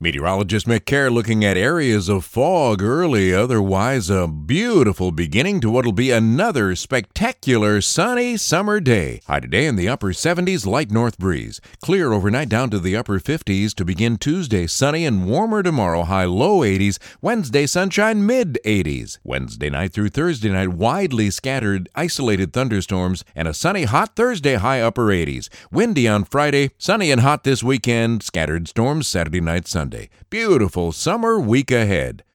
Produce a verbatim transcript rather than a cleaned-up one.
Meteorologist Mick Kerr looking at areas of fog early, otherwise a beautiful beginning to what'll be another spectacular sunny summer day. High today in the upper seventies, light north breeze. Clear overnight down to the upper fifties to begin Tuesday, sunny and warmer tomorrow, high low eighties. Wednesday, sunshine mid eighties. Wednesday night through Thursday night, widely scattered isolated thunderstorms and a sunny hot Thursday, high upper eighties. Windy on Friday, sunny and hot this weekend, scattered storms Saturday night, Sunday. Beautiful summer week ahead.